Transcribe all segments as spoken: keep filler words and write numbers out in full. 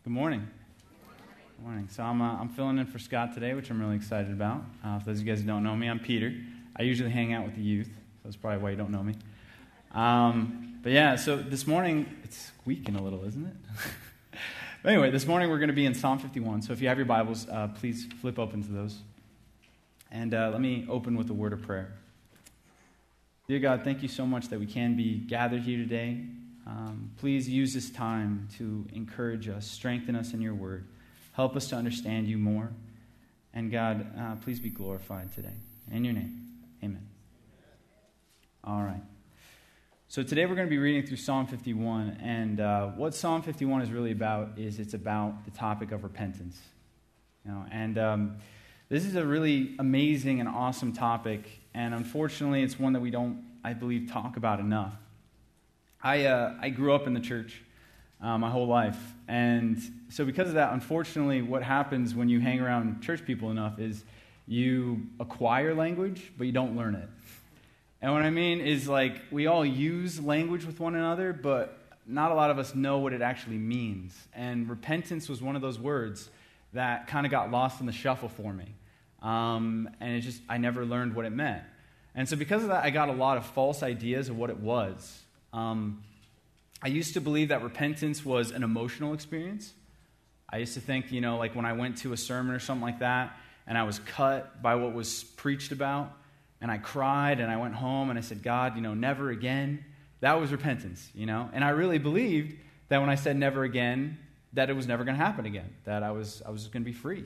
Good morning. Good morning. So I'm uh, I'm filling in for Scott today, which I'm really excited about. Uh, for those of you guys who don't know me, I'm Peter. I usually hang out with the youth, so that's probably why you don't know me. Um, but yeah, so this morning, it's squeaking a little, isn't it? But anyway, this morning we're going to be in Psalm fifty-one. So if you have your Bibles, uh, please flip open to those. And uh, let me open with a word of prayer. Dear God, thank you so much that we can be gathered here today. Um, please use this time to encourage us, strengthen us in your word. Help us to understand you more. And God, uh, please be glorified today. In your name, amen. All right. So today we're going to be reading through Psalm fifty-one. And uh, what Psalm fifty-one is really about is it's about the topic of repentance. You know, and um, this is a really amazing and awesome topic. And unfortunately, it's one that we don't, I believe, talk about enough. I uh, I grew up in the church uh, my whole life, and so because of that, unfortunately, what happens when you hang around church people enough is you acquire language, but you don't learn it. And what I mean is, like, we all use language with one another, but not a lot of us know what it actually means. And repentance was one of those words that kind of got lost in the shuffle for me, um, and it just I never learned what it meant. And so because of that, I got a lot of false ideas of what it was. Um, I used to believe that repentance was an emotional experience. I used to think, you know, like when I went to a sermon or something like that, and I was cut by what was preached about, and I cried, and I went home, and I said, God, you know, never again. That was repentance, you know. And I really believed that when I said never again, that it was never going to happen again, that I was I was going to be free.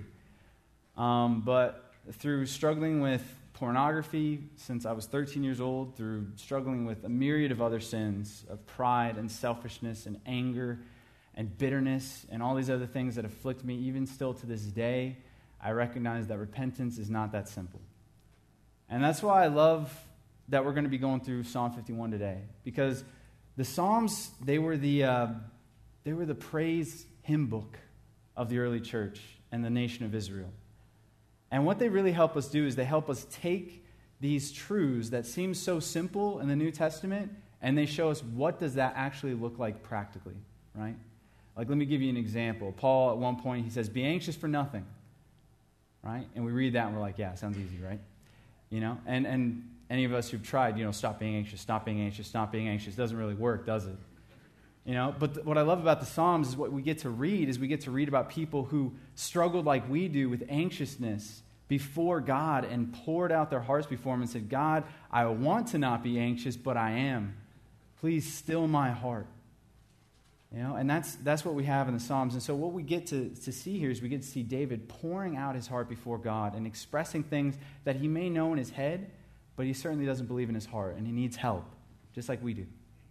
Um, but through struggling with pornography since I was thirteen years old, through struggling with a myriad of other sins of pride and selfishness and anger and bitterness and all these other things that afflict me, even still to this day, I recognize that repentance is not that simple. And that's why I love that we're going to be going through Psalm fifty-one today, because the Psalms, they were the uh, they were the praise hymn book of the early church and the nation of Israel. And what they really help us do is they help us take these truths that seem so simple in the New Testament, and they show us what does that actually look like practically, right? Like, let me give you an example. Paul, at one point, he says, be anxious for nothing, right? And we read that and we're like, yeah, sounds easy, right? You know, and, and any of us who've tried, you know, stop being anxious, stop being anxious, stop being anxious, doesn't really work, does it? You know, but th- what I love about the Psalms is what we get to read is we get to read about people who struggled like we do with anxiousness before God and poured out their hearts before Him and said, God, I want to not be anxious, but I am. Please still my heart. You know, and that's that's what we have in the Psalms. And so what we get to, to see here is we get to see David pouring out his heart before God and expressing things that he may know in his head, but he certainly doesn't believe in his heart, and he needs help, just like we do.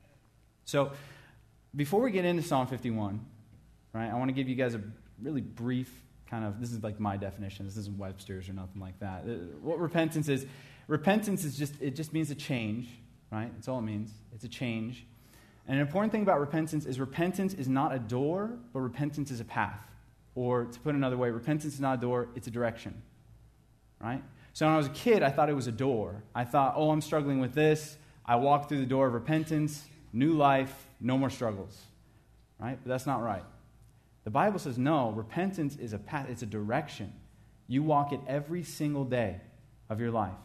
So before we get into Psalm fifty-one, right, I want to give you guys a really brief kind of, this is like my definition, this isn't Webster's or nothing like that. What repentance is, repentance is just, it just means a change, right? That's all it means. It's a change. And an important thing about repentance is repentance is not a door, but repentance is a path. Or to put it another way, repentance is not a door, it's a direction, right? So when I was a kid, I thought it was a door. I thought, oh, I'm struggling with this. I walk through the door of repentance, new life, no more struggles, right? But that's not right. The Bible says, no, repentance is a path, it's a direction. You walk it every single day of your life.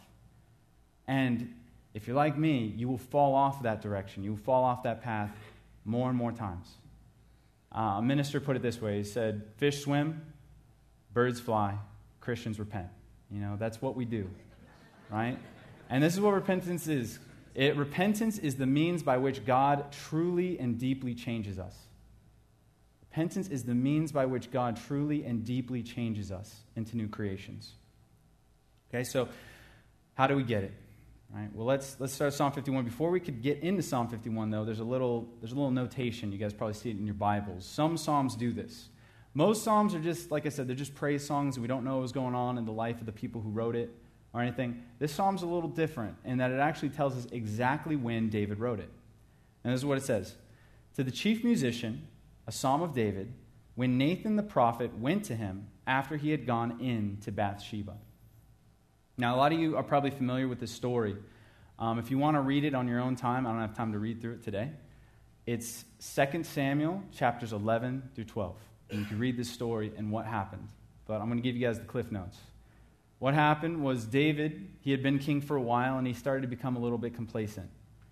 And if you're like me, you will fall off that direction. You will fall off that path more and more times. Uh, a minister put it this way. He said, fish swim, birds fly, Christians repent. You know, that's what we do, right? And this is what repentance is. It, repentance is the means by which God truly and deeply changes us. Repentance is the means by which God truly and deeply changes us into new creations. Okay, so how do we get it? All right, well, let's let's start Psalm fifty-one. Before we could get into Psalm fifty-one, though, there's a little there's a little notation. You guys probably see it in your Bibles. Some Psalms do this. Most Psalms are just, like I said, they're just praise songs. We don't know what's going on in the life of the people who wrote it or anything. This Psalm's a little different in that it actually tells us exactly when David wrote it. And this is what it says. To the chief musician, a psalm of David, when Nathan the prophet went to him after he had gone in to Bathsheba. Now, a lot of you are probably familiar with this story. Um, if you want to read it on your own time, I don't have time to read through it today. It's Second Samuel chapters eleven through twelve. And you can read this story and what happened. But I'm going to give you guys the Cliff Notes. What happened was David, he had been king for a while, and he started to become a little bit complacent.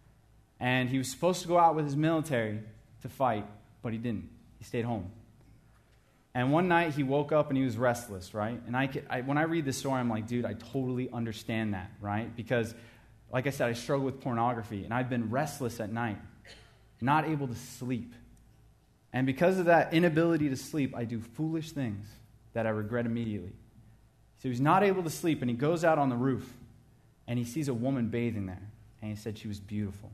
And he was supposed to go out with his military to fight, but he didn't. He stayed home. And one night he woke up and he was restless, right? And I, could, I when I read this story, I'm like, dude, I totally understand that, right? Because, like I said, I struggle with pornography, and I've been restless at night, not able to sleep. And because of that inability to sleep, I do foolish things that I regret immediately. So he's not able to sleep, and he goes out on the roof, and he sees a woman bathing there, and he said she was beautiful.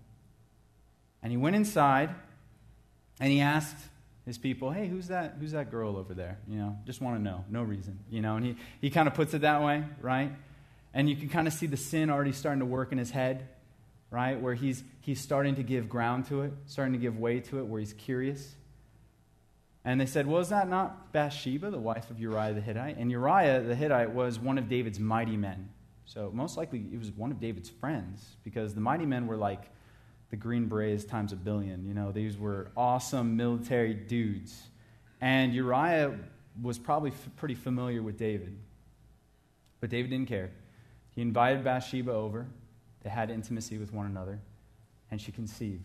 And he went inside, and he asked his people, hey, who's that who's that girl over there? You know, just want to know, no reason. You know, and he, he kind of puts it that way, right? And you can kind of see the sin already starting to work in his head, right? Where he's he's starting to give ground to it, starting to give way to it, where he's curious. And they said, well, is that not Bathsheba, the wife of Uriah the Hittite? And Uriah the Hittite was one of David's mighty men. So most likely it was one of David's friends, because the mighty men were like the Green Berets times a billion. You know, these were awesome military dudes. And Uriah was probably f- pretty familiar with David. But David didn't care. He invited Bathsheba over. They had intimacy with one another. And she conceived.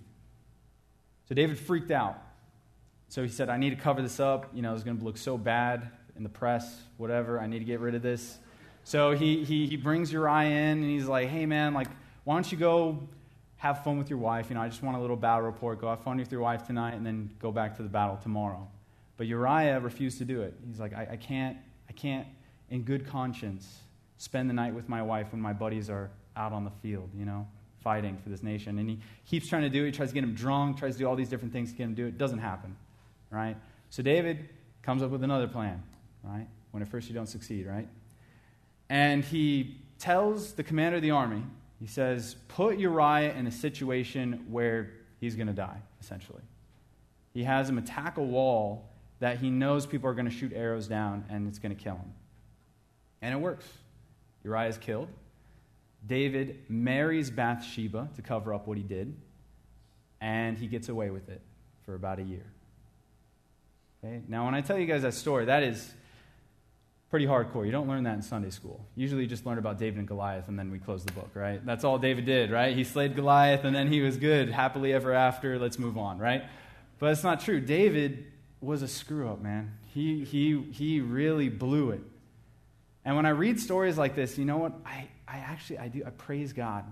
So David freaked out. So he said, I need to cover this up. You know, it's going to look so bad in the press, whatever. I need to get rid of this. So he, he, he brings Uriah in, and he's like, hey, man, like, why don't you go have fun with your wife? You know, I just want a little battle report. Go have fun with your wife tonight, and then go back to the battle tomorrow. But Uriah refused to do it. He's like, I, I can't, I can't, in good conscience, spend the night with my wife when my buddies are out on the field, you know, fighting for this nation. And he keeps trying to do it. He tries to get him drunk, tries to do all these different things to get him to do it. It doesn't happen, right? So David comes up with another plan, right? When at first you don't succeed, right? And he tells the commander of the army, he says, put Uriah in a situation where he's going to die, essentially. He has him attack a wall that he knows people are going to shoot arrows down, and it's going to kill him. And it works. Uriah is killed. David marries Bathsheba to cover up what he did, and he gets away with it for about a year. Okay? Now, when I tell you guys that story, that is pretty hardcore. You don't learn that in Sunday school. Usually you just learn about David and Goliath, and then we close the book, right? That's all David did, right? He slayed Goliath, and then he was good. Happily ever after, let's move on, right? But it's not true. David was a screw-up, man. He, he, he really blew it. And when I read stories like this, you know what? I, I actually, I do, I praise God.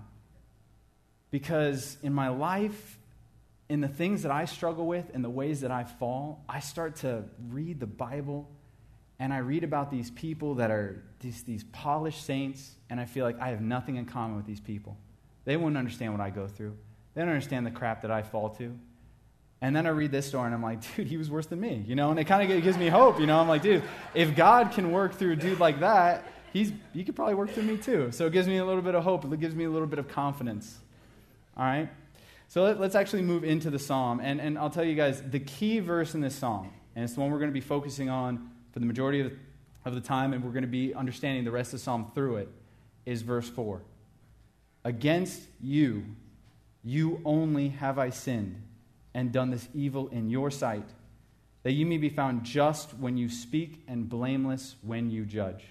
Because in my life, in the things that I struggle with, in the ways that I fall, I start to read the Bible, and I read about these people that are these, these polished saints, and I feel like I have nothing in common with these people. They wouldn't understand what I go through. They don't understand the crap that I fall to. And then I read this story, and I'm like, dude, he was worse than me, you know? And it kind of gives me hope, you know? I'm like, dude, if God can work through a dude like that, he's he could probably work through me too. So it gives me a little bit of hope. It gives me a little bit of confidence. All right? So let, let's actually move into the psalm. And, and I'll tell you guys, the key verse in this psalm, and it's the one we're going to be focusing on for the majority of the, of the time, and we're going to be understanding the rest of the psalm through it, is verse four. Against you, you only have I sinned, and done this evil in your sight, that you may be found just when you speak and blameless when you judge.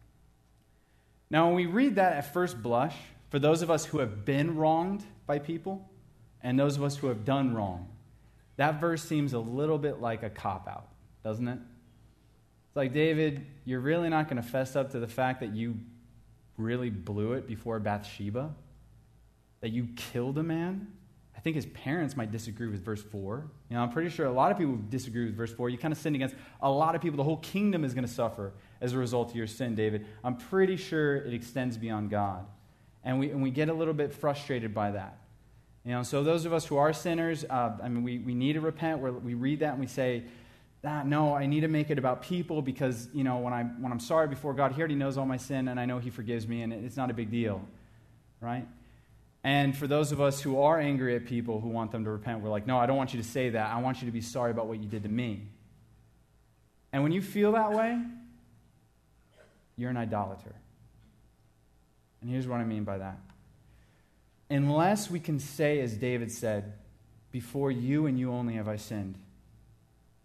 Now, when we read that at first blush, for those of us who have been wronged by people and those of us who have done wrong, that verse seems a little bit like a cop-out, doesn't it? It's like, David, you're really not going to fess up to the fact that you really blew it before Bathsheba? That you killed a man? I think his parents might disagree with verse four. You know, I'm pretty sure a lot of people disagree with verse four. You kind of sinned against a lot of people. The whole kingdom is going to suffer as a result of your sin, David. I'm pretty sure it extends beyond God. And we and we get a little bit frustrated by that. You know, so those of us who are sinners, uh, I mean, we, we need to repent. We're, we read that and we say, ah, no, I need to make it about people because, you know, when, I, when I'm sorry before God, He already knows all my sin and I know He forgives me and it's not a big deal, right? And for those of us who are angry at people who want them to repent, we're like, no, I don't want you to say that. I want you to be sorry about what you did to me. And when you feel that way, you're an idolater. And here's what I mean by that. Unless we can say, as David said, before you and you only have I sinned,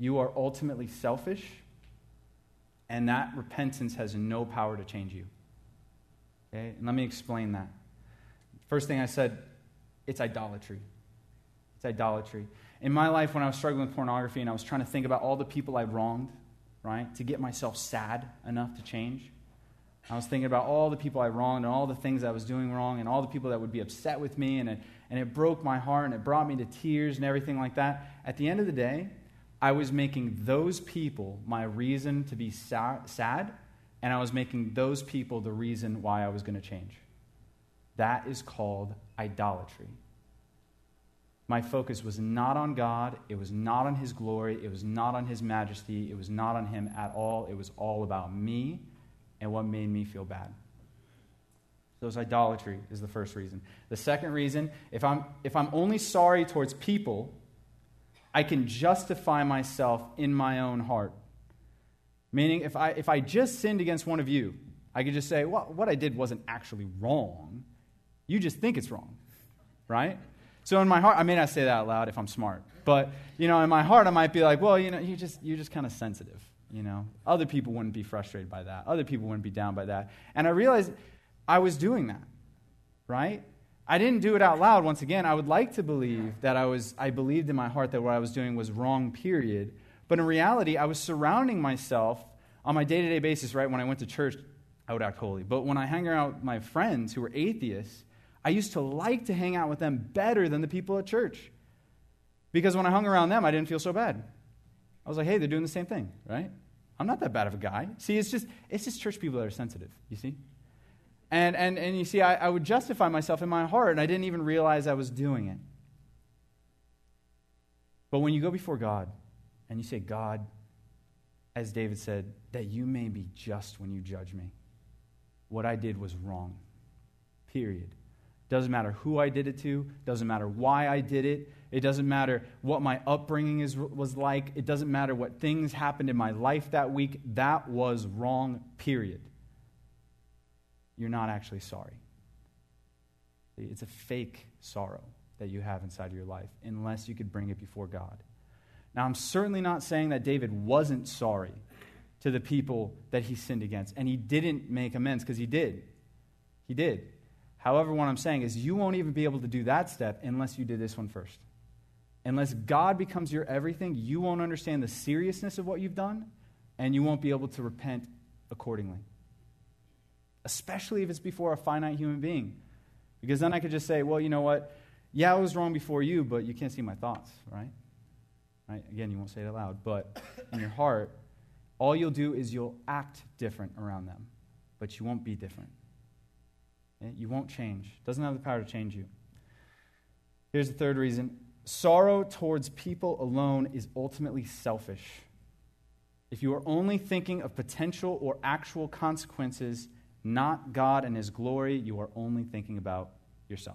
you are ultimately selfish, and that repentance has no power to change you. Okay? And let me explain that. First thing I said, it's idolatry. It's idolatry. In my life, when I was struggling with pornography and I was trying to think about all the people I wronged, right, to get myself sad enough to change, I was thinking about all the people I wronged and all the things I was doing wrong and all the people that would be upset with me, and it, and it broke my heart and it brought me to tears and everything like that. At the end of the day, I was making those people my reason to be sa- sad, and I was making those people the reason why I was going to change. That is called idolatry. My focus was not on God. It was not on His glory. It was not on His majesty. It was not on Him at all. It was all about me and what made me feel bad. So it's idolatry is the first reason. The second reason, if I'm if I'm only sorry towards people, I can justify myself in my own heart. Meaning, if I if I just sinned against one of you, I could just say, well, what I did wasn't actually wrong. You just think it's wrong, right? So in my heart, I may not say that out loud if I'm smart, but you know, in my heart, I might be like, well, you know, you just you're just kind of sensitive, you know. Other people wouldn't be frustrated by that. Other people wouldn't be down by that. And I realized I was doing that, right? I didn't do it out loud. Once again, I would like to believe that I was. I believed in my heart that what I was doing was wrong. Period. But in reality, I was surrounding myself on my day-to-day basis. Right when I went to church, I would act holy. But when I hang out with my friends who were atheists, I used to like to hang out with them better than the people at church. Because when I hung around them, I didn't feel so bad. I was like, hey, they're doing the same thing, right? I'm not that bad of a guy. See, it's just it's just church people that are sensitive, you see? And and and you see, I, I would justify myself in my heart, and I didn't even realize I was doing it. But when you go before God, and you say, God, as David said, that you may be just when you judge me. What I did was wrong, period. Doesn't matter who I did it to. Doesn't matter why I did it. It doesn't matter what my upbringing is, was like. It doesn't matter what things happened in my life that week. That was wrong, period. You're not actually sorry. It's a fake sorrow that you have inside of your life, unless you could bring it before God. Now, I'm certainly not saying that David wasn't sorry to the people that he sinned against, and he didn't make amends, because he did. He did. However, what I'm saying is you won't even be able to do that step unless you did this one first. Unless God becomes your everything, you won't understand the seriousness of what you've done, and you won't be able to repent accordingly. Especially if it's before a finite human being. Because then I could just say, well, you know what? Yeah, I was wrong before you, but you can't see my thoughts, right? Right? Again, you won't say it aloud, but in your heart, all you'll do is you'll act different around them, but you won't be different. You won't change. It doesn't have the power to change you. Here's the third reason. Sorrow towards people alone is ultimately selfish. If you are only thinking of potential or actual consequences, not God and His glory, you are only thinking about yourself.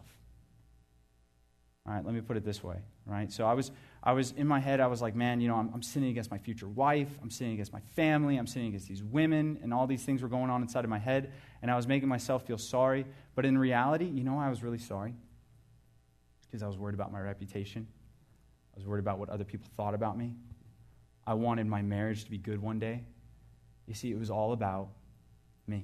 All right, let me put it this way, right? So I was I was in my head, I was like, man, you know, I'm, I'm sinning against my future wife, I'm sinning against my family, I'm sinning against these women, and all these things were going on inside of my head, and I was making myself feel sorry. But in reality, you know why I was really sorry? Because I was worried about my reputation. I was worried about what other people thought about me. I wanted my marriage to be good one day. You see, it was all about me.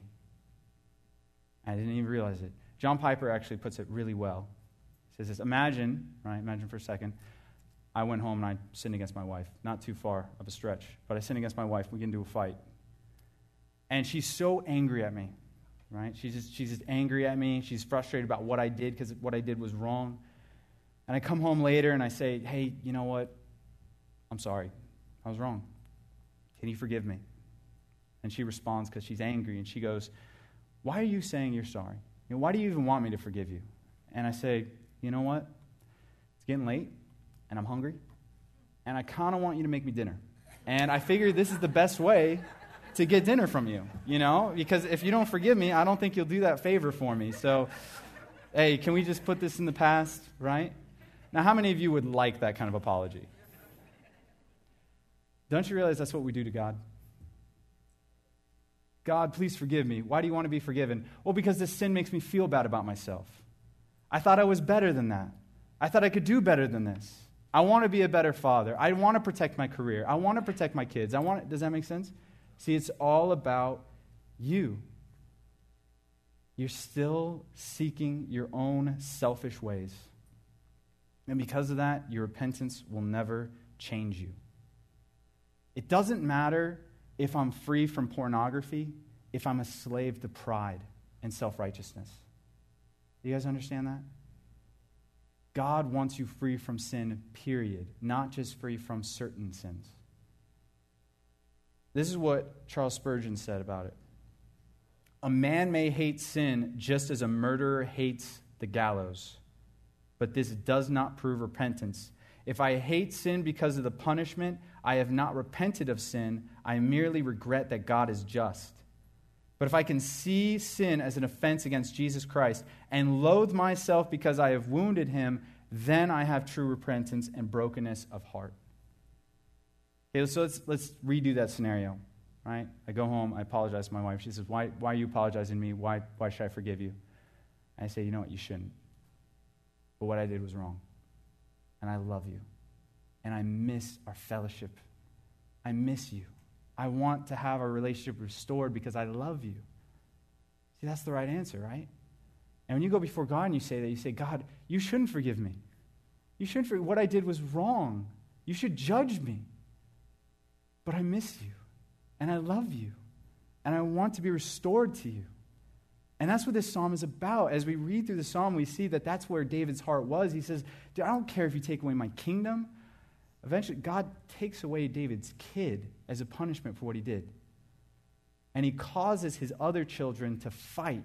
I didn't even realize it. John Piper actually puts it really well. He says this, imagine, right, imagine for a second, I went home and I sinned against my wife. Not too far of a stretch, but I sinned against my wife. We get into a fight. And she's so angry at me, right? She's just, she's just angry at me. She's frustrated about what I did because what I did was wrong. And I come home later and I say, hey, you know what? I'm sorry. I was wrong. Can you forgive me? And she responds because she's angry, and she goes, why are you saying you're sorry? You know, why do you even want me to forgive you? And I say, you know what? It's getting late, and I'm hungry, and I kind of want you to make me dinner. And I figure this is the best way to get dinner from you, you know? Because if you don't forgive me, I don't think you'll do that favor for me. So, hey, can we just put this in the past, right? Now, how many of you would like that kind of apology? Don't you realize that's what we do to God? God, please forgive me. Why do you want to be forgiven? Well, because this sin makes me feel bad about myself. I thought I was better than that. I thought I could do better than this. I want to be a better father. I want to protect my career. I want to protect my kids. I want. Does that make sense? See, it's all about you. You're still seeking your own selfish ways. And because of that, your repentance will never change you. It doesn't matter if I'm free from pornography, if I'm a slave to pride and self-righteousness. Do you guys understand that? God wants you free from sin, period, not just free from certain sins. This is what Charles Spurgeon said about it. A man may hate sin just as a murderer hates the gallows, but this does not prove repentance. If I hate sin because of the punishment, I have not repented of sin. I merely regret that God is just. But if I can see sin as an offense against Jesus Christ and loathe myself because I have wounded him, then I have true repentance and brokenness of heart. Okay, so let's, let's redo that scenario, right? I go home, I apologize to my wife. She says, why, why are you apologizing to me? Why, why should I forgive you? And I say, you know what, you shouldn't. But what I did was wrong. And I love you. And I miss our fellowship. I miss you. I want to have our relationship restored because I love you. See, that's the right answer, right? And when you go before God and you say that, you say, God, you shouldn't forgive me. You shouldn't forgive. What I did was wrong. You should judge me. But I miss you. And I love you. And I want to be restored to you. And that's what this psalm is about. As we read through the psalm, we see that that's where David's heart was. He says, I don't care if you take away my kingdom. Eventually, God takes away David's kid as a punishment for what he did. And he causes his other children to fight.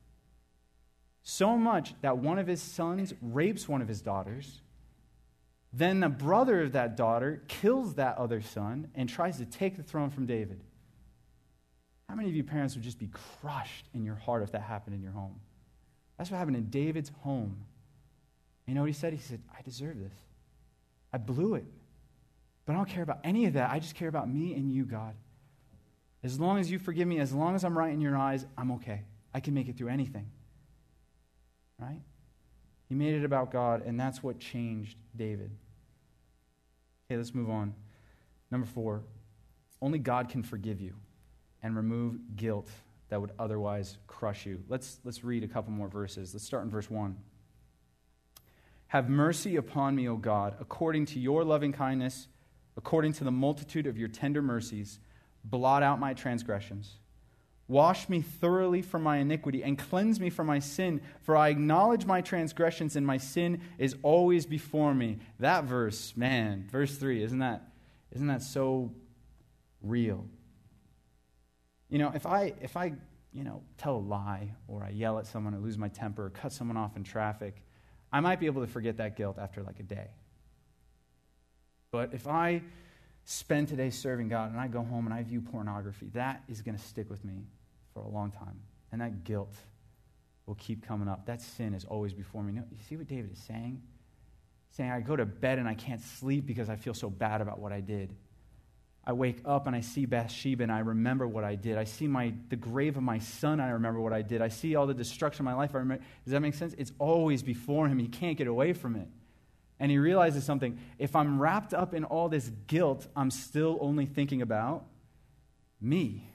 So much that one of his sons rapes one of his daughters. Then the brother of that daughter kills that other son and tries to take the throne from David. How many of you parents would just be crushed in your heart if that happened in your home? That's what happened in David's home. You know what he said? He said, I deserve this. I blew it. But I don't care about any of that. I just care about me and you, God. As long as you forgive me, as long as I'm right in your eyes, I'm okay. I can make it through anything. Right? He made it about God, and that's what changed David. Okay, let's move on. Number four, only God can forgive you and remove guilt that would otherwise crush you. Let's, let's read a couple more verses. Let's start in verse one. Have mercy upon me, O God, according to your loving kindness, according to the multitude of your tender mercies, blot out my transgressions. Wash me thoroughly from my iniquity and cleanse me from my sin, for I acknowledge my transgressions and my sin is always before me. That verse, man, verse three, isn't that, isn't that so real? You know, if I, if I, you know, tell a lie or I yell at someone or lose my temper or cut someone off in traffic, I might be able to forget that guilt after like a day. But if I spend today serving God and I go home and I view pornography, that is going to stick with me for a long time. And that guilt will keep coming up. That sin is always before me. You see what David is saying? He's saying, I go to bed and I can't sleep because I feel so bad about what I did. I wake up and I see Bathsheba and I remember what I did. I see my the grave of my son, I remember what I did. I see all the destruction of my life, I remember. Does that make sense? It's always before him. He can't get away from it. And he realizes something. If I'm wrapped up in all this guilt, I'm still only thinking about me.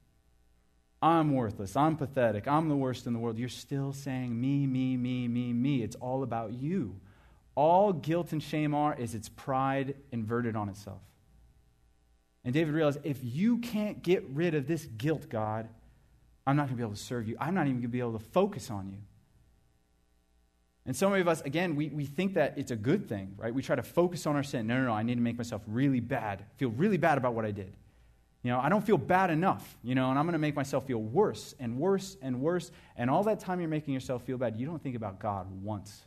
I'm worthless. I'm pathetic. I'm the worst in the world. You're still saying me, me, me, me, me. It's all about you. All guilt and shame are is it's pride inverted on itself. And David realized, if you can't get rid of this guilt, God, I'm not going to be able to serve you. I'm not even going to be able to focus on you. And so many of us, again, we, we think that it's a good thing, right? We try to focus on our sin. No, no, no, I need to make myself really bad, feel really bad about what I did. You know, I don't feel bad enough, you know, and I'm going to make myself feel worse and worse and worse. And all that time you're making yourself feel bad, you don't think about God once.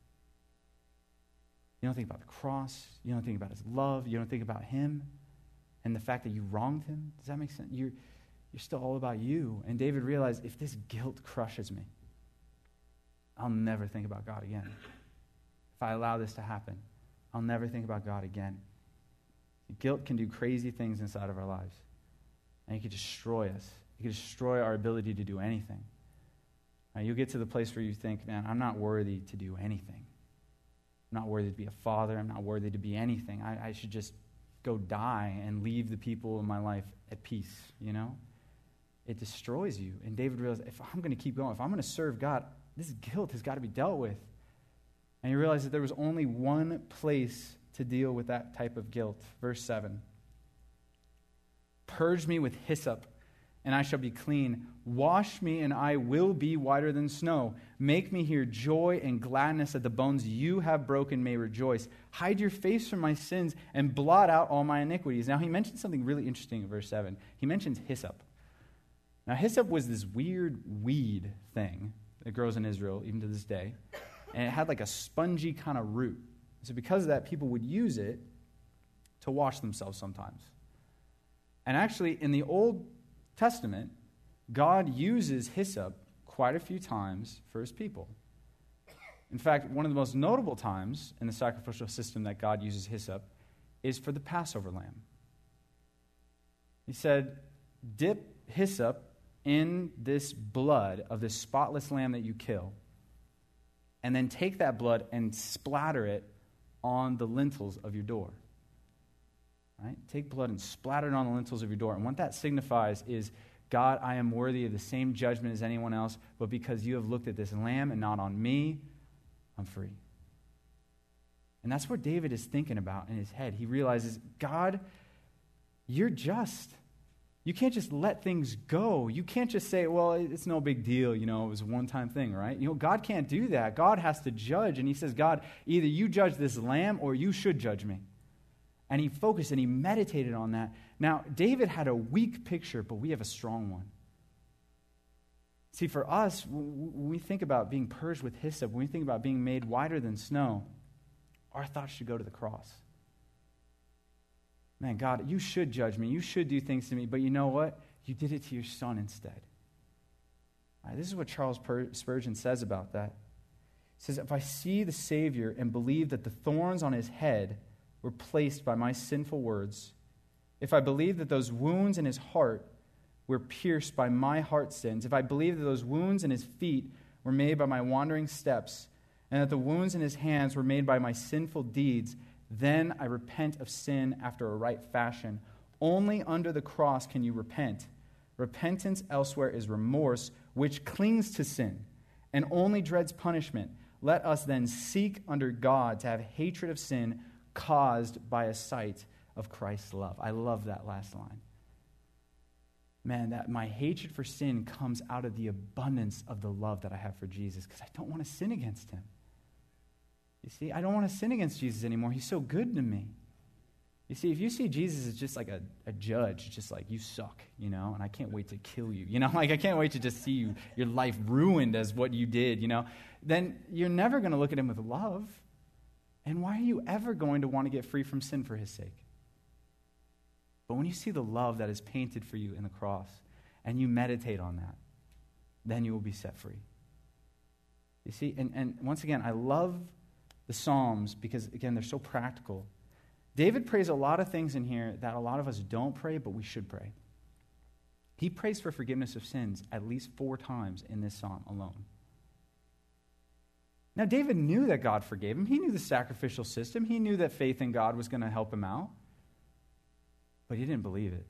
You don't think about the cross. You don't think about his love. You don't think about him and the fact that you wronged him. Does that make sense? You're, you're still all about you. And David realized, if this guilt crushes me, I'll never think about God again. If I allow this to happen, I'll never think about God again. Guilt can do crazy things inside of our lives. And it can destroy us. It can destroy our ability to do anything. Now, you'll get to the place where you think, man, I'm not worthy to do anything. I'm not worthy to be a father. I'm not worthy to be anything. I, I should just go die and leave the people in my life at peace, you know? It destroys you. And David realized, if I'm going to keep going, if I'm going to serve God, this guilt has got to be dealt with. And he realized that there was only one place to deal with that type of guilt. Verse seven. Purge me with hyssop, and I shall be clean. Wash me, and I will be whiter than snow. Make me hear joy and gladness, that the bones you have broken may rejoice. Hide your face from my sins and blot out all my iniquities. Now, he mentioned something really interesting in verse seven. He mentions hyssop. Now, hyssop was this weird weed thing that grows in Israel, even to this day. And it had like a spongy kind of root. So because of that, people would use it to wash themselves sometimes. And actually, in the Old Testament, God uses hyssop quite a few times for his people. In fact, one of the most notable times in the sacrificial system that God uses hyssop is for the Passover lamb. He said, dip hyssop in this blood of this spotless lamb that you kill, and then take that blood and splatter it on the lintels of your door. Right? Take blood and splatter it on the lintels of your door. And what that signifies is, God, I am worthy of the same judgment as anyone else, but because you have looked at this lamb and not on me, I'm free. And that's what David is thinking about in his head. He realizes, God, you're just. You can't just let things go. You can't just say, well, it's no big deal, you know, it was a one-time thing, right? You know, God can't do that. God has to judge. And he says, God, either you judge this lamb or you should judge me. And he focused and he meditated on that. Now, David had a weak picture, but we have a strong one. See, for us, when we think about being purged with hyssop, when we think about being made whiter than snow, our thoughts should go to the cross. Man, God, you should judge me. You should do things to me. But you know what? You did it to your son instead. All right, this is what Charles Spurgeon says about that. He says, if I see the Savior and believe that the thorns on his head were placed by my sinful words, if I believe that those wounds in his heart were pierced by my heart sins, if I believe that those wounds in his feet were made by my wandering steps, and that the wounds in his hands were made by my sinful deeds, then I repent of sin after a right fashion. Only under the cross can you repent. Repentance elsewhere is remorse, which clings to sin and only dreads punishment. Let us then seek under God to have hatred of sin caused by a sight of Christ's love. I love that last line. Man, that my hatred for sin comes out of the abundance of the love that I have for Jesus, because I don't want to sin against him. You see, I don't want to sin against Jesus anymore. He's so good to me. You see, if you see Jesus as just like a, a judge, just like, you suck, you know, and I can't wait to kill you, you know, like I can't wait to just see you, your life ruined as what you did, you know, then you're never going to look at him with love. And why are you ever going to want to get free from sin for his sake? But when you see the love that is painted for you in the cross, and you meditate on that, then you will be set free. You see, and, and once again, I love the Psalms because, again, they're so practical. David prays a lot of things in here that a lot of us don't pray, but we should pray. He prays for forgiveness of sins at least four times in this psalm alone. Now, David knew that God forgave him. He knew the sacrificial system. He knew that faith in God was going to help him out. But he didn't believe it.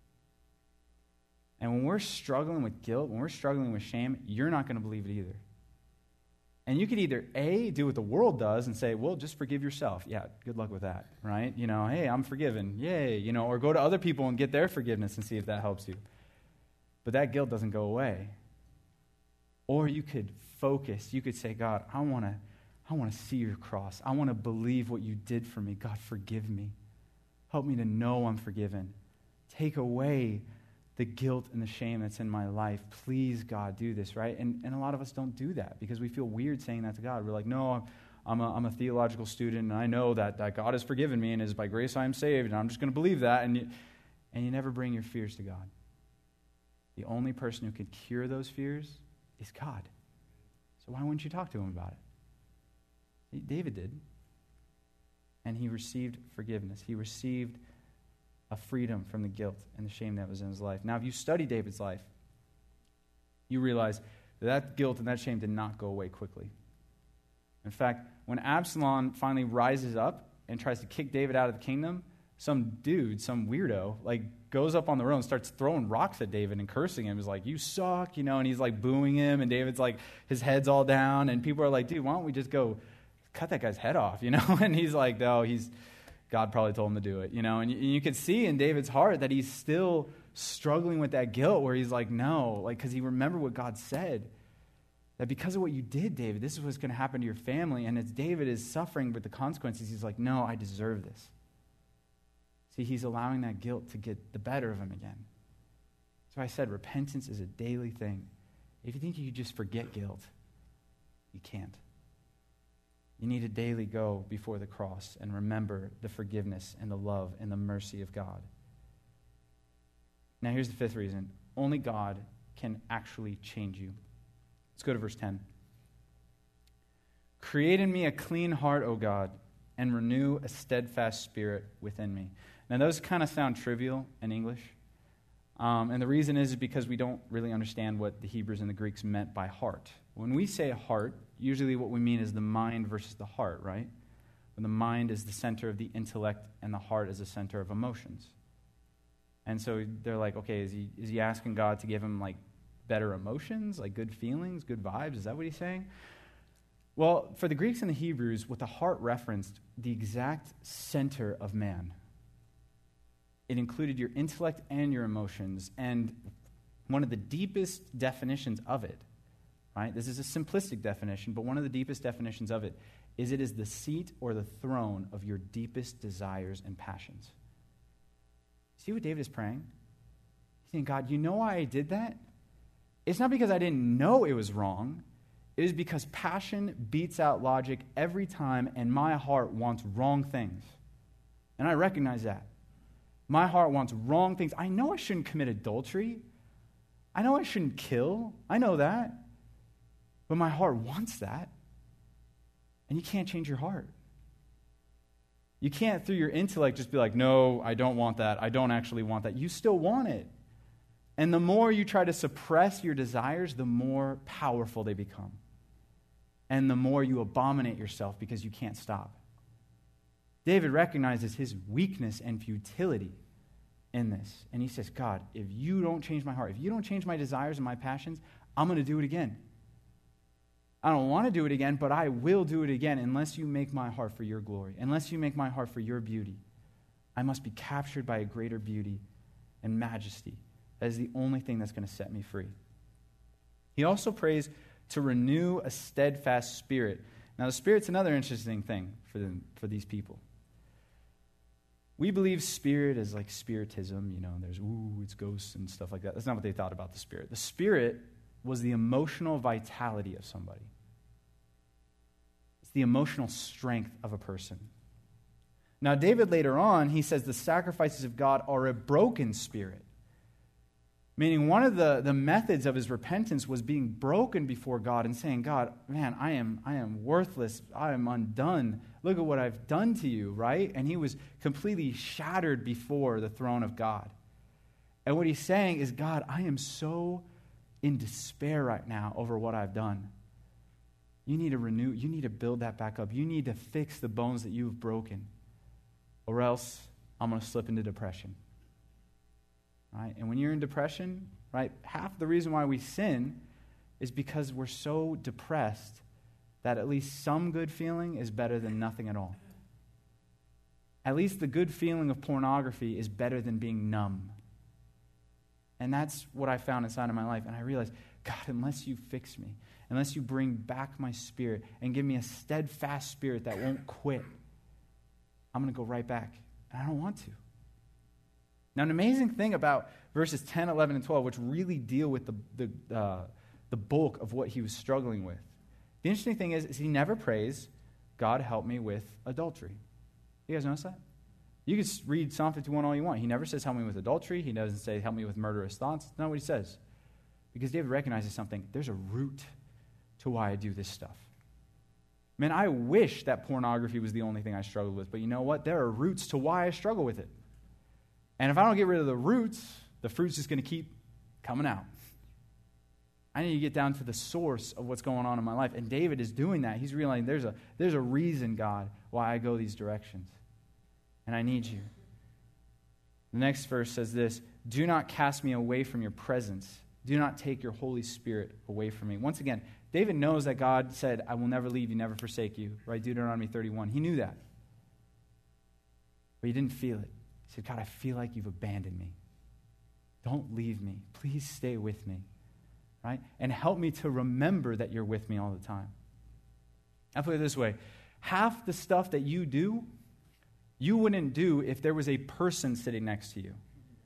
And when we're struggling with guilt, when we're struggling with shame, you're not going to believe it either. And you could either, A, do what the world does and say, well, just forgive yourself. Yeah, good luck with that, right? You know, hey, I'm forgiven. Yay. You know, or go to other people and get their forgiveness and see if that helps you. But that guilt doesn't go away. Or you could focus. You could say, God, I want to I want to see your cross. I want to believe what you did for me. God, forgive me. Help me to know I'm forgiven. Take away the guilt and the shame that's in my life. Please, God, do this, right? And, and a lot of us don't do that because we feel weird saying that to God. We're like, no, I'm a, I'm a theological student, and I know that, that God has forgiven me, and it is by grace I am saved, and I'm just going to believe that. And you, and you never bring your fears to God. The only person who could cure those fears is God. So why wouldn't you talk to him about it? David did. And he received forgiveness. He received a freedom from the guilt and the shame that was in his life. Now, if you study David's life, you realize that that guilt and that shame did not go away quickly. In fact, when Absalom finally rises up and tries to kick David out of the kingdom, some dude, some weirdo, like goes up on the road and starts throwing rocks at David and cursing him. He's like, you suck, you know, and he's like booing him, and David's like, his head's all down, and people are like, dude, why don't we just go cut that guy's head off, you know? And he's like, no, he's, God probably told him to do it, you know? And you, and you can see in David's heart that he's still struggling with that guilt where he's like, no, like, because he remembered what God said, that because of what you did, David, this is what's going to happen to your family. And as David is suffering with the consequences, he's like, no, I deserve this. See, he's allowing that guilt to get the better of him again. So I said repentance is a daily thing. If you think you just forget guilt, you can't. You need to daily go before the cross and remember the forgiveness and the love and the mercy of God. Now here's the fifth reason. Only God can actually change you. Let's go to verse ten. Create in me a clean heart, O God, and renew a steadfast spirit within me. Now, those kind of sound trivial in English. Um, and the reason is because we don't really understand what the Hebrews and the Greeks meant by heart. When we say heart, usually what we mean is the mind versus the heart, right? When the mind is the center of the intellect and the heart is the center of emotions. And so they're like, okay, is he, is he asking God to give him like better emotions, like good feelings, good vibes? Is that what he's saying? Well, for the Greeks and the Hebrews, what the heart referenced, the exact center of man. It included your intellect and your emotions. And one of the deepest definitions of it, right? This is a simplistic definition, but one of the deepest definitions of it is it is the seat or the throne of your deepest desires and passions. See what David is praying? He's saying, God, you know why I did that? It's not because I didn't know it was wrong. It is because passion beats out logic every time, and my heart wants wrong things. And I recognize that. My heart wants wrong things. I know I shouldn't commit adultery. I know I shouldn't kill. I know that. But my heart wants that. And you can't change your heart. You can't, through your intellect, just be like, no, I don't want that. I don't actually want that. You still want it. And the more you try to suppress your desires, the more powerful they become. And the more you abominate yourself because you can't stop. David recognizes his weakness and futility in this. And he says, God, if you don't change my heart, if you don't change my desires and my passions, I'm going to do it again. I don't want to do it again, but I will do it again unless you make my heart for your glory, unless you make my heart for your beauty. I must be captured by a greater beauty and majesty. That is the only thing that's going to set me free. He also prays to renew a steadfast spirit. Now, the Spirit's another interesting thing for them, for these people. We believe spirit is like spiritism, you know, there's, ooh, it's ghosts and stuff like that. That's not what they thought about the Spirit. The Spirit was the emotional vitality of somebody. It's the emotional strength of a person. Now, David later on, he says the sacrifices of God are a broken spirit. Meaning one of the, the methods of his repentance was being broken before God and saying, God, man, I am I am worthless. I am undone. Look at what I've done to you, right? And he was completely shattered before the throne of God. And what he's saying is, God, I am so in despair right now over what I've done. You need to renew, you need to build that back up. You need to fix the bones that you've broken. Or else I'm going to slip into depression. Right? And when you're in depression, right, half the reason why we sin is because we're so depressed that at least some good feeling is better than nothing at all. At least the good feeling of pornography is better than being numb. And that's what I found inside of my life. And I realized, God, unless you fix me, unless you bring back my spirit and give me a steadfast spirit that won't quit, I'm going to go right back. And I don't want to. Now, an amazing thing about verses ten, eleven, and twelve, which really deal with the, the, uh, the bulk of what he was struggling with. The interesting thing is, is he never prays, God, help me with adultery. You guys notice that? You can read Psalm fifty-one all you want. He never says, help me with adultery. He doesn't say, help me with murderous thoughts. That's not what he says. Because David recognizes something. There's a root to why I do this stuff. Man, I wish that pornography was the only thing I struggled with. But you know what? There are roots to why I struggle with it. And if I don't get rid of the roots, the fruit's just going to keep coming out. I need to get down to the source of what's going on in my life. And David is doing that. He's realizing there's a, there's a reason, God, why I go these directions. And I need you. The next verse says this, do not cast me away from your presence. Do not take your Holy Spirit away from me. Once again, David knows that God said, I will never leave you, never forsake you. Right? Deuteronomy thirty-one. He knew that. But he didn't feel it. He said, God, I feel like you've abandoned me. Don't leave me. Please stay with me. Right? And help me to remember that you're with me all the time. I'll put it this way. Half the stuff that you do, you wouldn't do if there was a person sitting next to you.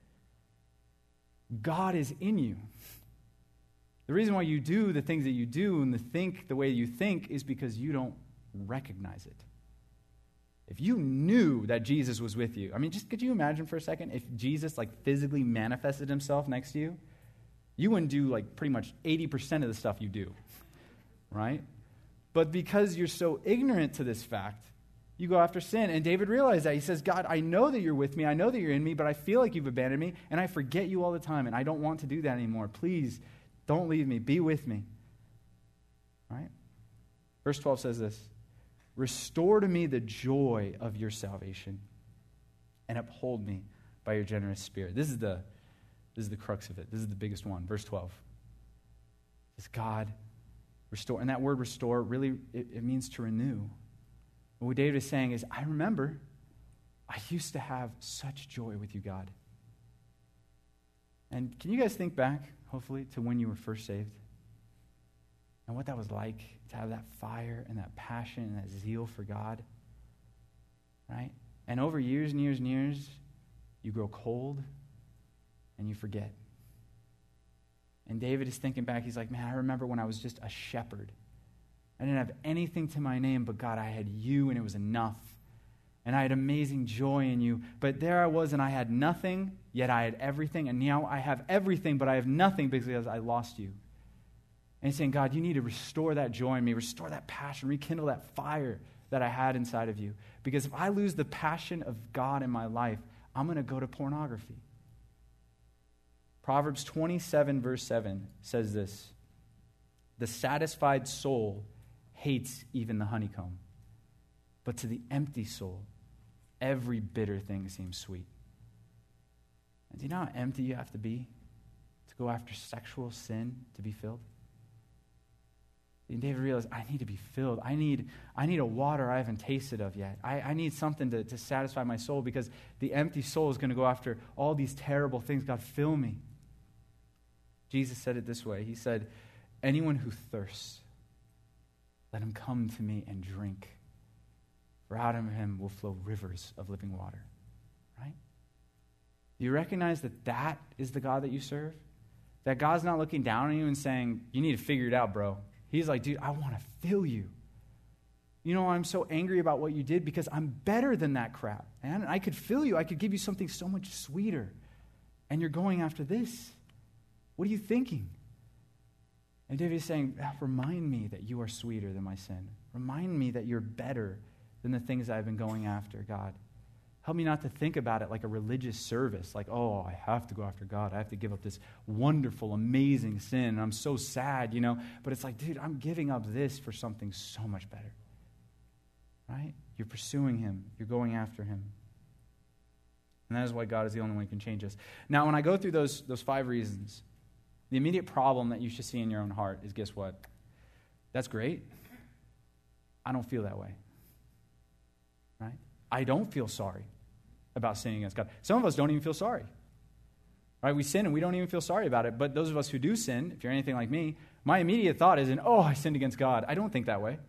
God is in you. The reason why you do the things that you do and the think the way you think is because you don't recognize it. If you knew that Jesus was with you, I mean, just could you imagine for a second if Jesus like physically manifested himself next to you? You wouldn't do like pretty much eighty percent of the stuff you do, right? But because you're so ignorant to this fact, you go after sin. And David realized that. He says, God, I know that you're with me. I know that you're in me, but I feel like you've abandoned me, and I forget you all the time, and I don't want to do that anymore. Please, don't leave me. Be with me. Right? Verse twelve says this, restore to me the joy of your salvation and uphold me by your generous spirit. This is the This is the crux of it. This is the biggest one. Verse twelve. It says, God, restore. And that word restore, really, it, it means to renew. And what David is saying is, I remember I used to have such joy with you, God. And can you guys think back, hopefully, to when you were first saved? And what that was like to have that fire and that passion and that zeal for God. Right? And over years and years and years, you grow cold and you forget. And David is thinking back, he's like, man, I remember when I was just a shepherd. I didn't have anything to my name, but God, I had you and it was enough. And I had amazing joy in you. But there I was and I had nothing, yet I had everything. And now I have everything, but I have nothing because I lost you. And he's saying, God, you need to restore that joy in me, restore that passion, rekindle that fire that I had inside of you. Because if I lose the passion of God in my life, I'm going to go to pornography. Proverbs twenty-seven, verse seven says this, the satisfied soul hates even the honeycomb, but to the empty soul, every bitter thing seems sweet. And do you know how empty you have to be to go after sexual sin to be filled? And David realized, I need to be filled. I need, I need a water I haven't tasted of yet. I, I need something to, to satisfy my soul because the empty soul is going to go after all these terrible things. God, fill me. Jesus said it this way. He said, anyone who thirsts, let him come to me and drink. For out of him will flow rivers of living water. Right? Do you recognize that that is the God that you serve? That God's not looking down on you and saying, you need to figure it out, bro. He's like, dude, I want to fill you. You know, I'm so angry about what you did because I'm better than that crap. And I could fill you. I could give you something so much sweeter. And you're going after this. What are you thinking? And David is saying, remind me that you are sweeter than my sin. Remind me that you're better than the things I've been going after, God. Help me not to think about it like a religious service, like, oh, I have to go after God. I have to give up this wonderful, amazing sin. And I'm so sad, you know. But it's like, dude, I'm giving up this for something so much better. Right? You're pursuing him. You're going after him. And that is why God is the only one who can change us. Now, when I go through those, those five reasons, the immediate problem that you should see in your own heart is, guess what? That's great. I don't feel that way. Right? I don't feel sorry about sinning against God. Some of us don't even feel sorry. Right? We sin and we don't even feel sorry about it. But those of us who do sin, if you're anything like me, my immediate thought isn't, oh, I sinned against God. I don't think that way.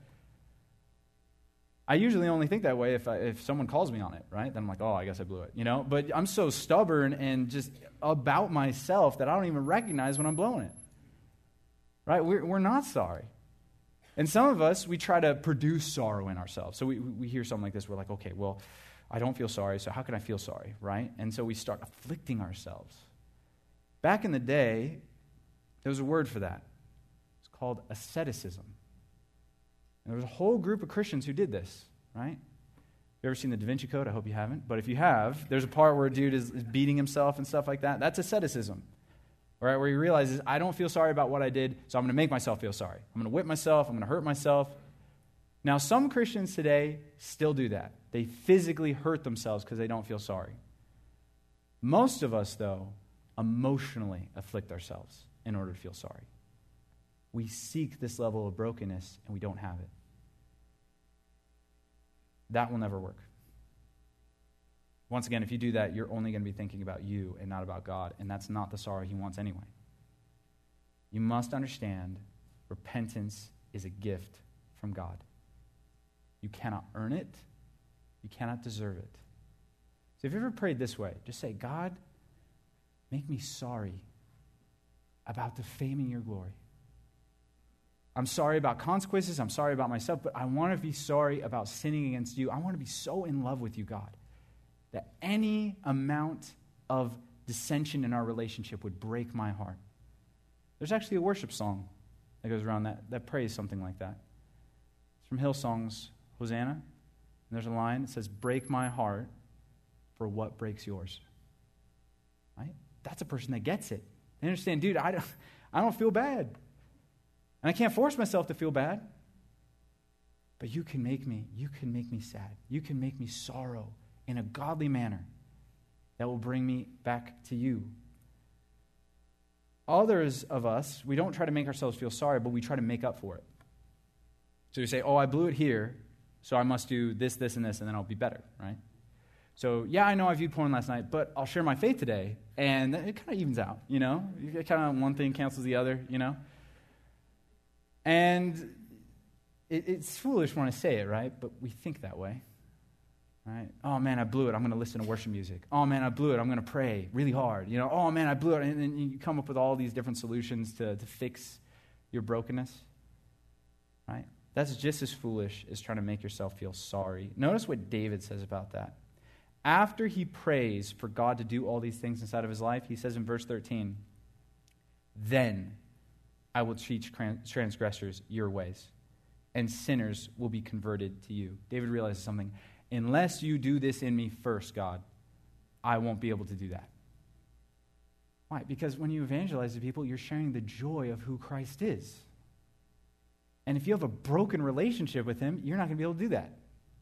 I usually only think that way if I, if someone calls me on it, right? Then I'm like, oh, I guess I blew it, you know? But I'm so stubborn and just about myself that I don't even recognize when I'm blowing it, right? We're, we're not sorry. And some of us, we try to produce sorrow in ourselves. So we, we hear something like this, we're like, okay, well, I don't feel sorry, so how can I feel sorry, right? And so we start afflicting ourselves. Back in the day, there was a word for that. It's called asceticism. And there was a whole group of Christians who did this, right? You ever seen the Da Vinci Code? I hope you haven't. But if you have, there's a part where a dude is, is beating himself and stuff like that. That's asceticism. Right, where he realizes, I don't feel sorry about what I did, so I'm going to make myself feel sorry. I'm going to whip myself. I'm going to hurt myself. Now, some Christians today still do that. They physically hurt themselves because they don't feel sorry. Most of us, though, emotionally afflict ourselves in order to feel sorry. We seek this level of brokenness, and we don't have it. That will never work. Once again, if you do that, you're only going to be thinking about you and not about God, and that's not the sorrow he wants anyway. You must understand repentance is a gift from God. You cannot earn it. You cannot deserve it. So if you ever prayed this way, just say, God, make me sorry about defaming your glory. I'm sorry about consequences. I'm sorry about myself, but I want to be sorry about sinning against you. I want to be so in love with you, God, that any amount of dissension in our relationship would break my heart. There's actually a worship song that goes around that that prays something like that. It's from Hillsong's Hosanna. And there's a line that says, break my heart for what breaks yours. Right? That's a person that gets it. They understand, dude, I don't, I don't feel bad. And I can't force myself to feel bad. But you can make me, you can make me sad. You can make me sorrow in a godly manner that will bring me back to you. Others of us, we don't try to make ourselves feel sorry, but we try to make up for it. So we say, oh, I blew it here, so I must do this, this, and this, and then I'll be better, right? So, yeah, I know I viewed porn last night, but I'll share my faith today, and it kind of evens out, you know? Kind of one thing cancels the other, you know? And it, it's foolish when I say it, right? But we think that way. Right? Oh, man, I blew it. I'm going to listen to worship music. Oh, man, I blew it. I'm going to pray really hard. You know, oh, man, I blew it. And then you come up with all these different solutions to, to fix your brokenness. Right? That's just as foolish as trying to make yourself feel sorry. Notice what David says about that. After he prays for God to do all these things inside of his life, he says in verse thirteen, then I will teach transgressors your ways, and sinners will be converted to you. David realizes something. Unless you do this in me first, God, I won't be able to do that. Why? Because when you evangelize to people, you're sharing the joy of who Christ is. And if you have a broken relationship with him, you're not going to be able to do that.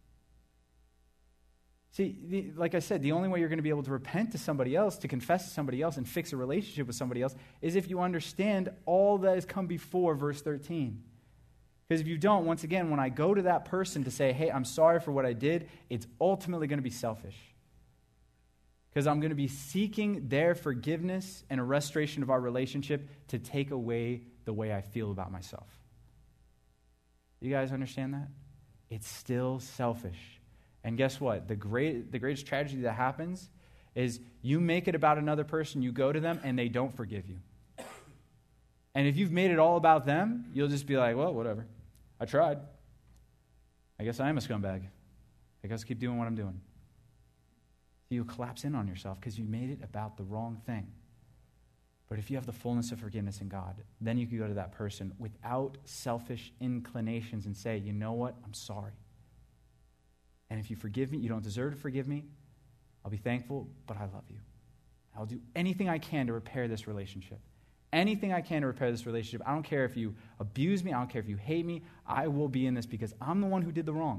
See, the, like I said, the only way you're going to be able to repent to somebody else, to confess to somebody else, and fix a relationship with somebody else is if you understand all that has come before verse thirteen. Because if you don't, once again, when I go to that person to say, hey, I'm sorry for what I did, it's ultimately going to be selfish. Because I'm going to be seeking their forgiveness and a restoration of our relationship to take away the way I feel about myself. You guys understand that? It's still selfish. And guess what? The great, the greatest tragedy that happens is you make it about another person, you go to them, and they don't forgive you. And if you've made it all about them, you'll just be like, well, whatever. I tried. I guess I am a scumbag. I guess I'll keep doing what I'm doing. You collapse in on yourself because you made it about the wrong thing. But if you have the fullness of forgiveness in God, then you can go to that person without selfish inclinations and say, you know what? I'm sorry. And if you forgive me, you don't deserve to forgive me. I'll be thankful, but I love you. I'll do anything I can to repair this relationship. Anything I can to repair this relationship. I don't care if you abuse me. I don't care if you hate me. I will be in this because I'm the one who did the wrong.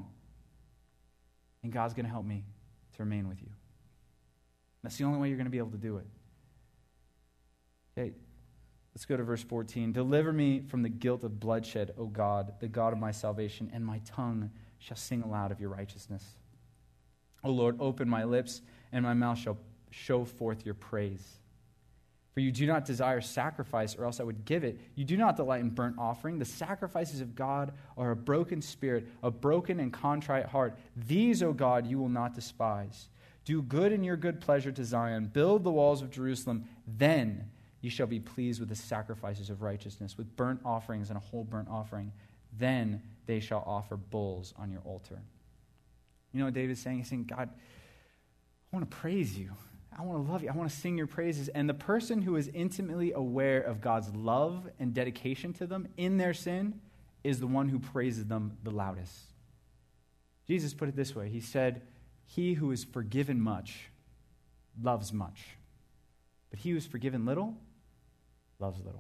And God's going to help me to remain with you. That's the only way you're going to be able to do it. Okay, let's go to verse fourteen. Deliver me from the guilt of bloodshed, O God, the God of my salvation, and my tongue shall sing aloud of your righteousness. O Lord, open my lips, and my mouth shall show forth your praise. For you do not desire sacrifice, or else I would give it. You do not delight in burnt offering. The sacrifices of God are a broken spirit, a broken and contrite heart. These, O God, you will not despise. Do good in your good pleasure to Zion. Build the walls of Jerusalem. Then you shall be pleased with the sacrifices of righteousness, with burnt offerings and a whole burnt offering. Then they shall offer bulls on your altar. You know what David's saying? He's saying, God, I want to praise you. I want to love you. I want to sing your praises. And the person who is intimately aware of God's love and dedication to them in their sin is the one who praises them the loudest. Jesus put it this way. He said, he who is forgiven much loves much. But he who is forgiven little loves little.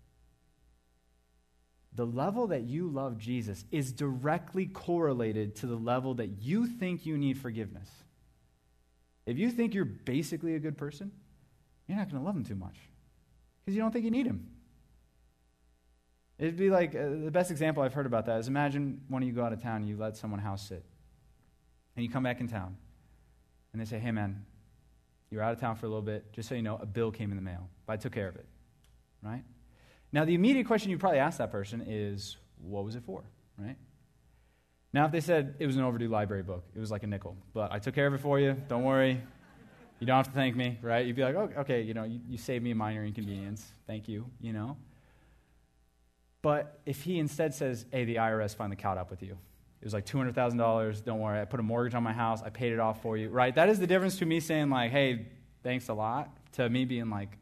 The level that you love Jesus is directly correlated to the level that you think you need forgiveness. If you think you're basically a good person, you're not going to love him too much because you don't think you need him. It'd be like, uh, the best example I've heard about that is imagine one of you go out of town and you let someone house sit. And you come back in town and they say, hey man, you were out of town for a little bit. Just so you know, a bill came in the mail, but I took care of it, right? Now, the immediate question you probably ask that person is, what was it for, right? Now, if they said it was an overdue library book, it was like a nickel, but I took care of it for you, don't worry, you don't have to thank me, right? You'd be like, oh, okay, you know, you, you saved me a minor inconvenience, thank you, you know? But if he instead says, hey, the I R S finally caught up with you. It was like two hundred thousand dollars, don't worry, I put a mortgage on my house, I paid it off for you, right? That is the difference between me saying like, hey, thanks a lot, to me being like,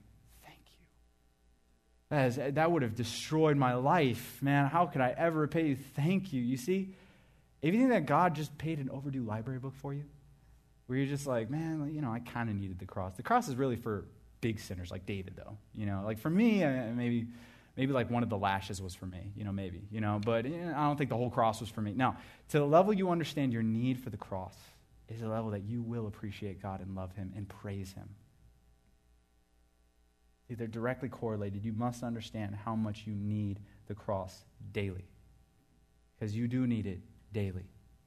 That, is, that would have destroyed my life. Man, how could I ever repay you? Thank you. You see, if you think that God just paid an overdue library book for you, where you're just like, man, you know, I kind of needed the cross. The cross is really for big sinners like David, though. You know, like for me, maybe maybe like one of the lashes was for me, you know, maybe. You know, but you know, I don't think the whole cross was for me. Now, to the level you understand your need for the cross is a level that you will appreciate God and love him and praise him. They're directly correlated. You must understand how much you need the cross daily, because you do need it daily.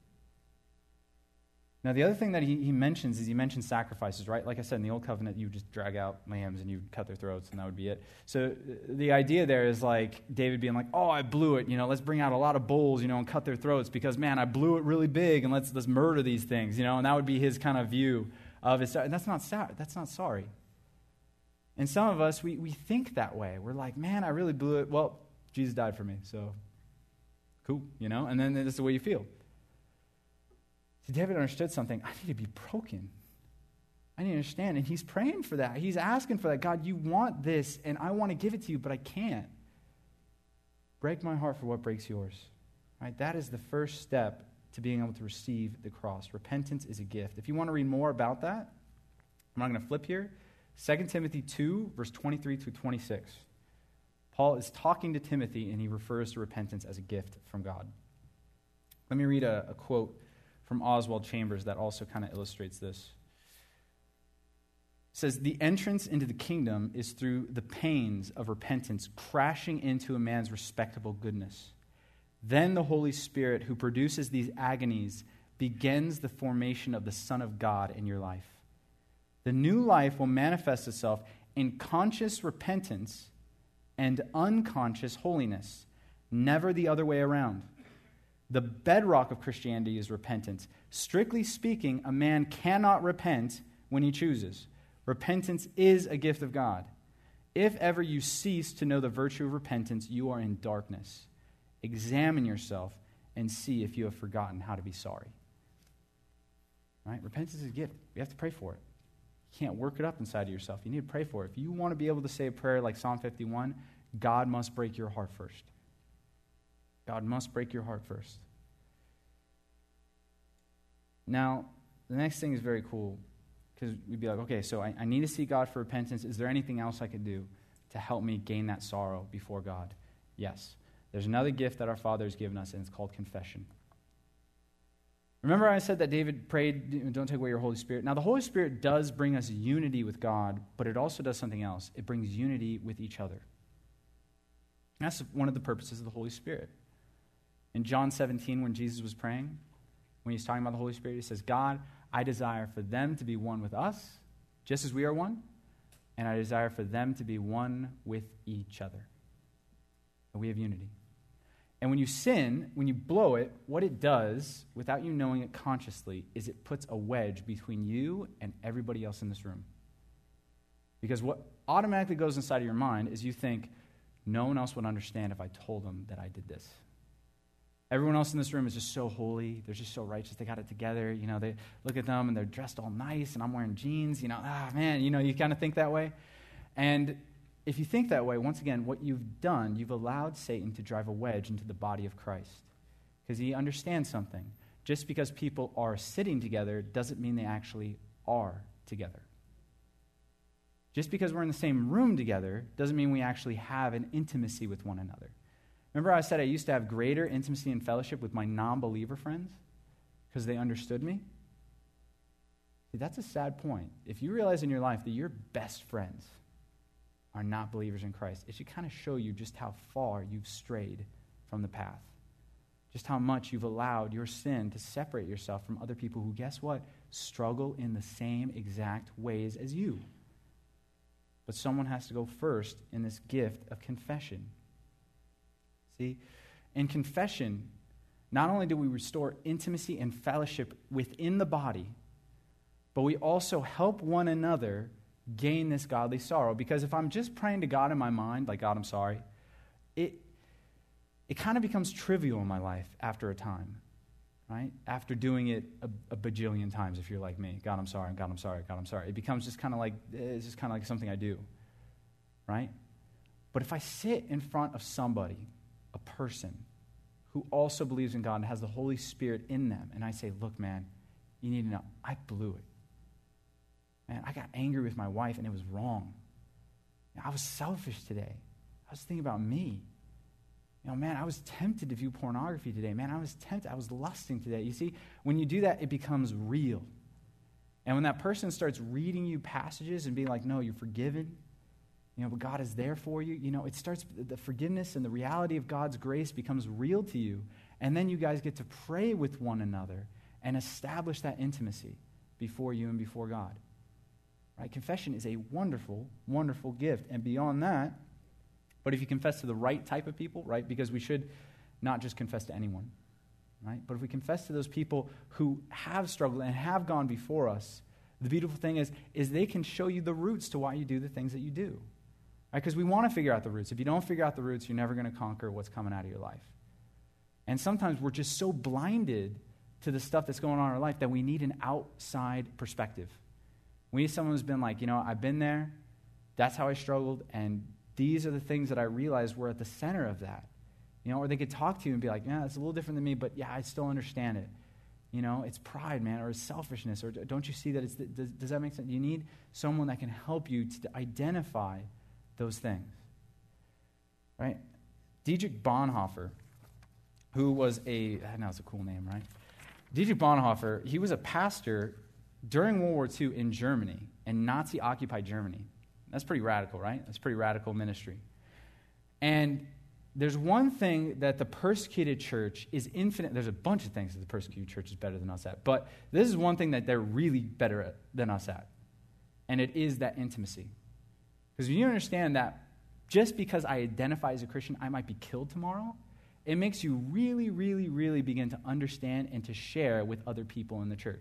Now, the other thing that he, he mentions is he mentions sacrifices, right? Like I said, in the Old Covenant, you just drag out lambs and you cut their throats, and that would be it. So the idea there is like David being like, oh, I blew it. You know, let's bring out a lot of bulls, you know, and cut their throats because, man, I blew it really big, and let's let's murder these things, you know, and that would be his kind of view of it. And that's not that's not sorry. And some of us, we, we think that way. We're like, man, I really blew it. Well, Jesus died for me, so cool, you know? And then that's the way you feel. See, David understood something. I need to be broken. I need to understand. And he's praying for that. He's asking for that. God, you want this, and I want to give it to you, but I can't. Break my heart for what breaks yours. Right? That is the first step to being able to receive the cross. Repentance is a gift. If you want to read more about that, I'm not going to flip here. Second Timothy two, verse twenty-three to twenty-six. Paul is talking to Timothy, and he refers to repentance as a gift from God. Let me read a, a quote from Oswald Chambers that also kind of illustrates this. It says, the entrance into the kingdom is through the pains of repentance crashing into a man's respectable goodness. Then the Holy Spirit, who produces these agonies, begins the formation of the Son of God in your life. The new life will manifest itself in conscious repentance and unconscious holiness, never the other way around. The bedrock of Christianity is repentance. Strictly speaking, a man cannot repent when he chooses. Repentance is a gift of God. If ever you cease to know the virtue of repentance, you are in darkness. Examine yourself and see if you have forgotten how to be sorry. Right? Repentance is a gift. You have to pray for it. You can't work it up inside of yourself. You need to pray for it. If you want to be able to say a prayer like Psalm fifty-one, God must break your heart first. God must break your heart first. Now, the next thing is very cool, because we'd be like, okay, so I, I need to seek God for repentance. Is there anything else I could do to help me gain that sorrow before God? Yes. There's another gift that our Father has given us, and it's called confession. Remember I said that David prayed, don't take away your Holy Spirit. Now, the Holy Spirit does bring us unity with God, but it also does something else. It brings unity with each other. That's one of the purposes of the Holy Spirit. In John seventeen, when Jesus was praying, when he's talking about the Holy Spirit, he says, God, I desire for them to be one with us, just as we are one, and I desire for them to be one with each other. And we have unity. And when you sin, when you blow it, what it does, without you knowing it consciously, is it puts a wedge between you and everybody else in this room. Because what automatically goes inside of your mind is you think, no one else would understand if I told them that I did this. Everyone else in this room is just so holy. They're just so righteous. They got it together. You know, they look at them and they're dressed all nice and I'm wearing jeans. You know, ah, man, you know, you kind of think that way. And if you think that way, once again, what you've done, you've allowed Satan to drive a wedge into the body of Christ. Because he understands something. Just because people are sitting together doesn't mean they actually are together. Just because we're in the same room together doesn't mean we actually have an intimacy with one another. Remember I said I used to have greater intimacy and fellowship with my non-believer friends because they understood me? See, that's a sad point. If you realize in your life that your best friends are not believers in Christ, it should kind of show you just how far you've strayed from the path. Just how much you've allowed your sin to separate yourself from other people who, guess what, struggle in the same exact ways as you. But someone has to go first in this gift of confession. See, in confession, not only do we restore intimacy and fellowship within the body, but we also help one another gain this godly sorrow. Because if I'm just praying to God in my mind, like, God, I'm sorry, it it kind of becomes trivial in my life after a time, right? After doing it a, a bajillion times, if you're like me. God, I'm sorry, God, I'm sorry, God, I'm sorry. It becomes just kind of like, it's just kind of like something I do, right? But if I sit in front of somebody, a person, who also believes in God and has the Holy Spirit in them, and I say, look, man, you need to know, I blew it. Man, I got angry with my wife, and it was wrong. I was selfish today. I was thinking about me. You know, man, I was tempted to view pornography today. Man, I was tempted. I was lusting today. You see, when you do that, it becomes real. And when that person starts reading you passages and being like, no, you're forgiven, you know, but God is there for you, you know, it starts, the forgiveness and the reality of God's grace becomes real to you. And then you guys get to pray with one another and establish that intimacy before you and before God. Right? Confession is a wonderful, wonderful gift. And beyond that, but if you confess to the right type of people, right, because we should not just confess to anyone, right? But if we confess to those people who have struggled and have gone before us, the beautiful thing is, is they can show you the roots to why you do the things that you do. Right? Because we want to figure out the roots. If you don't figure out the roots, you're never going to conquer what's coming out of your life. And sometimes we're just so blinded to the stuff that's going on in our life that we need an outside perspective. We need someone who's been like, you know, I've been there, that's how I struggled, and these are the things that I realized were at the center of that. You know, or they could talk to you and be like, yeah, it's a little different than me, but yeah, I still understand it. You know, it's pride, man, or it's selfishness, or don't you see that it's, does, does that make sense? You need someone that can help you to identify those things, right? Dietrich Bonhoeffer, who was a, I know it's a cool name, right? Dietrich Bonhoeffer, he was a pastor during World War Two in Germany, in Nazi-occupied Germany. That's pretty radical, right? That's pretty radical ministry. And there's one thing that the persecuted church is infinite. There's a bunch of things that the persecuted church is better than us at. But this is one thing that they're really better at than us at. And it is that intimacy. Because when you understand that just because I identify as a Christian, I might be killed tomorrow, it makes you really, really, really begin to understand and to share with other people in the church.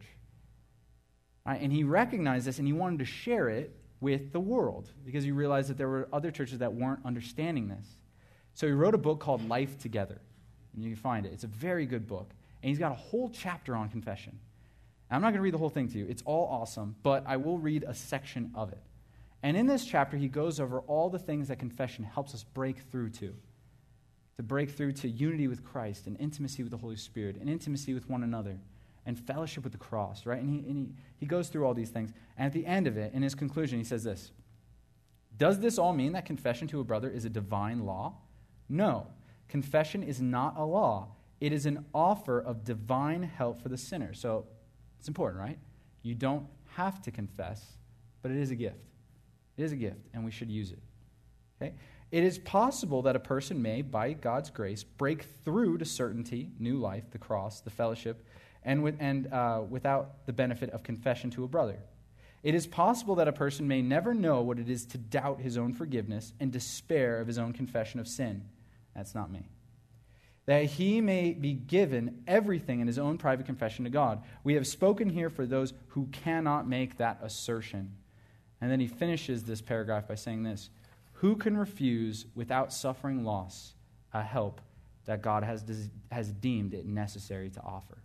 Right? And he recognized this, and he wanted to share it with the world because he realized that there were other churches that weren't understanding this. So he wrote a book called Life Together, and you can find it. It's a very good book, and he's got a whole chapter on confession. And I'm not going to read the whole thing to you. It's all awesome, but I will read a section of it. And in this chapter, he goes over all the things that confession helps us break through to, to break through to unity with Christ and intimacy with the Holy Spirit and intimacy with one another and fellowship with the cross, right? And he, and he, he goes through all these things. And at the end of it, in his conclusion, he says this: does this all mean that confession to a brother is a divine law? No. Confession is not a law. It is an offer of divine help for the sinner. So it's important, right? You don't have to confess, but it is a gift. It is a gift, and we should use it. Okay? It is possible that a person may, by God's grace, break through to certainty, new life, the cross, the fellowship, and, with, and uh, without the benefit of confession to a brother. It is possible that a person may never know what it is to doubt his own forgiveness and despair of his own confession of sin. That's not me. That he may be given everything in his own private confession to God. We have spoken here for those who cannot make that assertion. And then he finishes this paragraph by saying this: who can refuse without suffering loss a help that God has, has deemed it necessary to offer?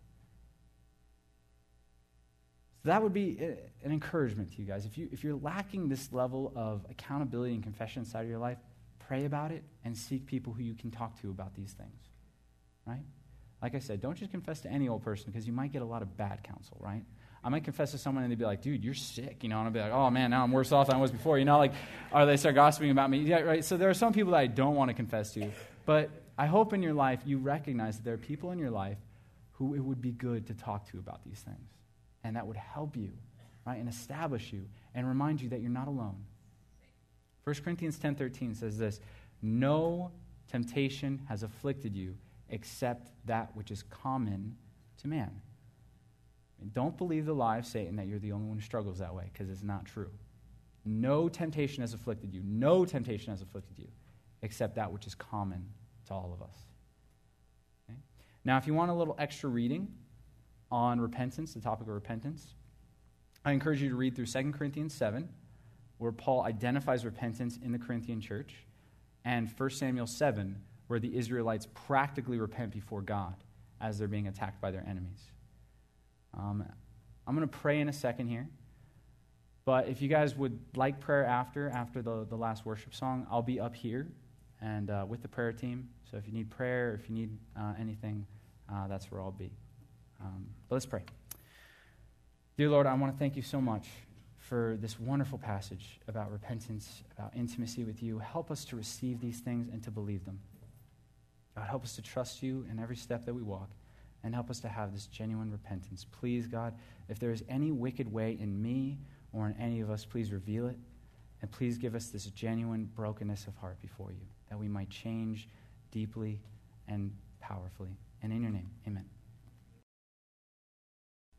So that would be an encouragement to you guys. If, you, if you're lacking this level of accountability and confession inside of your life, pray about it and seek people who you can talk to about these things, right? Like I said, don't just confess to any old person because you might get a lot of bad counsel, right? I might confess to someone and they'd be like, dude, you're sick, you know, and I'll be like, oh man, now I'm worse off than I was before, you know, like, or they start gossiping about me. Yeah, right. So there are some people that I don't want to confess to, but I hope in your life you recognize that there are people in your life who it would be good to talk to about these things, and that would help you, right, and establish you and remind you that you're not alone. First Corinthians ten thirteen says this, no temptation has afflicted you except that which is common to man. And don't believe the lie of Satan that you're the only one who struggles that way, because it's not true. No temptation has afflicted you. No temptation has afflicted you except that which is common to all of us. Okay? Now, if you want a little extra reading on repentance, the topic of repentance, I encourage you to read through Second Corinthians seven, where Paul identifies repentance in the Corinthian church, and First Samuel seven, where the Israelites practically repent before God as they're being attacked by their enemies. Um, I'm going to pray in a second here, but if you guys would like prayer after, after the, the last worship song, I'll be up here and uh, with the prayer team. So if you need prayer, if you need uh, anything, uh, that's where I'll be. Um, but let's pray. Dear Lord, I want to thank you so much for this wonderful passage about repentance, about intimacy with you. Help us to receive these things and to believe them. God, help us to trust you in every step that we walk, and help us to have this genuine repentance. Please, God, if there is any wicked way in me or in any of us, please reveal it, and please give us this genuine brokenness of heart before you, that we might change deeply and powerfully. And in your name, amen.